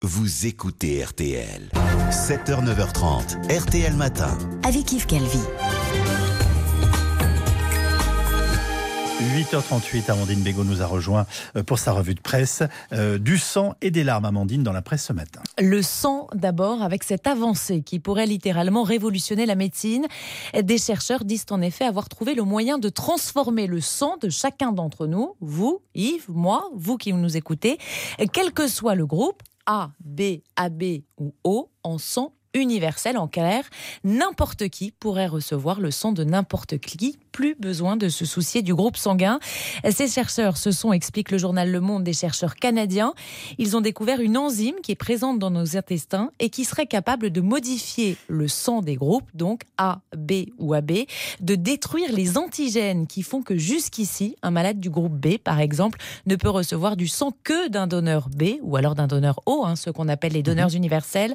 Vous écoutez RTL. 7h, 9h30, RTL Matin. Avec Yves Calvi. 8h38, Amandine Bégaud nous a rejoint pour sa revue de presse. Du sang et des larmes, Amandine, dans la presse ce matin. Le sang d'abord, avec cette avancée qui pourrait littéralement révolutionner la médecine. Des chercheurs disent en effet avoir trouvé le moyen de transformer le sang de chacun d'entre nous, vous, Yves, moi, vous qui nous écoutez, quel que soit le groupe, A, B, AB ou O, en sang universel, en clair, n'importe qui pourrait recevoir le sang de n'importe qui, plus besoin de se soucier du groupe sanguin. Ces chercheurs, ce sont, explique le journal Le Monde, des chercheurs canadiens. Ils ont découvert une enzyme qui est présente dans nos intestins et qui serait capable de modifier le sang des groupes, donc A, B ou AB, de détruire les antigènes qui font que jusqu'ici, un malade du groupe B, par exemple, ne peut recevoir du sang que d'un donneur B ou alors d'un donneur O, ceux qu'on appelle les donneurs universels.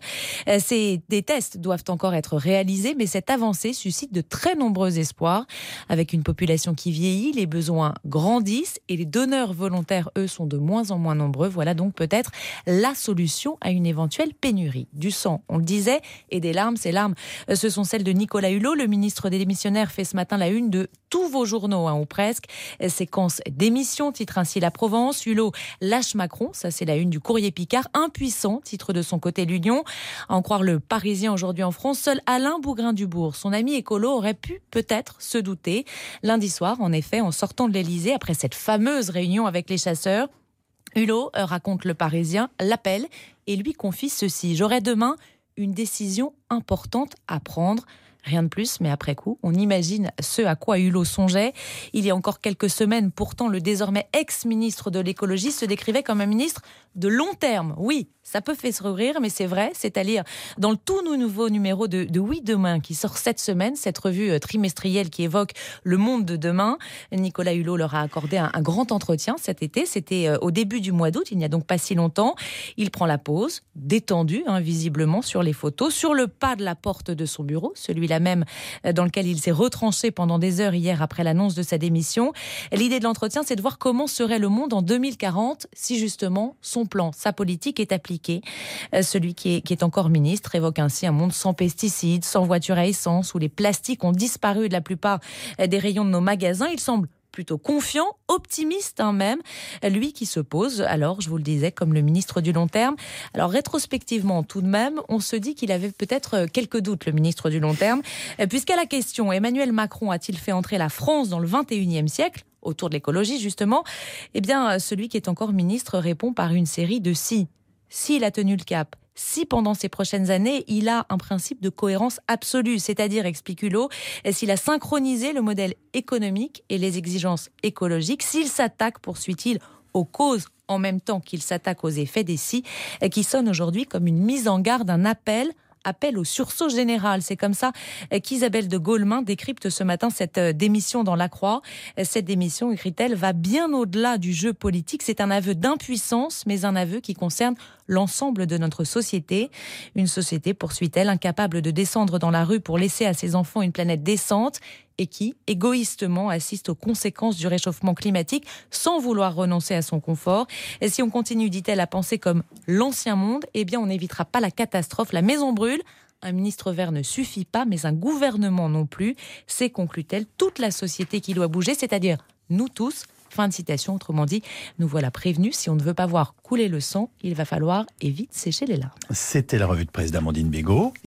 Des tests doivent encore être réalisés, mais cette avancée suscite de très nombreux espoirs. Avec une population qui vieillit, les besoins grandissent et les donneurs volontaires, eux, sont de moins en moins nombreux. Voilà donc peut-être la solution à une éventuelle pénurie. Du sang, on le disait, et des larmes. Ces larmes, ce sont celles de Nicolas Hulot. Le ministre des Démissionnaires fait ce matin la une de tous vos journaux, ou presque. Séquence démission, titre ainsi La Provence. Hulot lâche Macron, ça c'est la une du Courrier Picard. Impuissant, titre de son côté l'Union. À en croire le Parisien aujourd'hui en France, seul Alain Bougrain-Dubourg, son ami écolo, aurait pu peut-être se douter. Lundi soir, en effet, en sortant de l'Élysée, après cette fameuse réunion avec les chasseurs, Hulot, raconte le Parisien, l'appelle et lui confie ceci. J'aurai demain une décision importante à prendre. Rien de plus, mais après coup, on imagine ce à quoi Hulot songeait. Il y a encore quelques semaines, pourtant, le désormais ex-ministre de l'écologie se décrivait comme un ministre de long terme. Oui, ça peut faire sourire, mais c'est vrai, c'est à lire dans le tout nouveau numéro de Oui Demain qui sort cette semaine, cette revue trimestrielle qui évoque le monde de demain. Nicolas Hulot leur a accordé un grand entretien cet été. C'était au début du mois d'août, il n'y a donc pas si longtemps. Il prend la pause, détendu, visiblement sur les photos, sur le pas de la porte de son bureau, celui-là même dans lequel il s'est retranché pendant des heures hier après l'annonce de sa démission. L'idée de l'entretien, c'est de voir comment serait le monde en 2040 si justement son plan, sa politique est appliquée. Celui qui est encore ministre évoque ainsi un monde sans pesticides, sans voitures à essence, où les plastiques ont disparu de la plupart des rayons de nos magasins. Il semble plutôt confiant, optimiste même, lui qui se pose, alors je vous le disais, comme le ministre du long terme. Alors rétrospectivement tout de même, on se dit qu'il avait peut-être quelques doutes, le ministre du long terme, puisqu'à la question, Emmanuel Macron a-t-il fait entrer la France dans le 21e siècle ? Autour de l'écologie justement, eh bien celui qui est encore ministre répond par une série de si. S'il a tenu le cap, si pendant ces prochaines années, il a un principe de cohérence absolue, c'est-à-dire, explique Hulot, s'il a synchronisé le modèle économique et les exigences écologiques, s'il s'attaque, poursuit-il, aux causes en même temps qu'il s'attaque aux effets des si, qui sonnent aujourd'hui comme une mise en garde, un appel au sursaut général. C'est comme ça qu'Isabelle de Gaulmin décrypte ce matin cette démission dans La Croix. Cette démission, écrit-elle, va bien au-delà du jeu politique. C'est un aveu d'impuissance, mais un aveu qui concerne l'ensemble de notre société. Une société, poursuit-elle, incapable de descendre dans la rue pour laisser à ses enfants une planète décente et qui, égoïstement, assiste aux conséquences du réchauffement climatique sans vouloir renoncer à son confort. Et si on continue, dit-elle, à penser comme l'ancien monde, eh bien on n'évitera pas la catastrophe. La maison brûle. Un ministre vert ne suffit pas, mais un gouvernement non plus. C'est, conclut-elle, toute la société qui doit bouger, c'est-à-dire nous tous. Fin de citation, autrement dit, nous voilà prévenus, si on ne veut pas voir couler le sang, il va falloir et vite sécher les larmes. C'était la revue de presse d'Amandine Bégaud.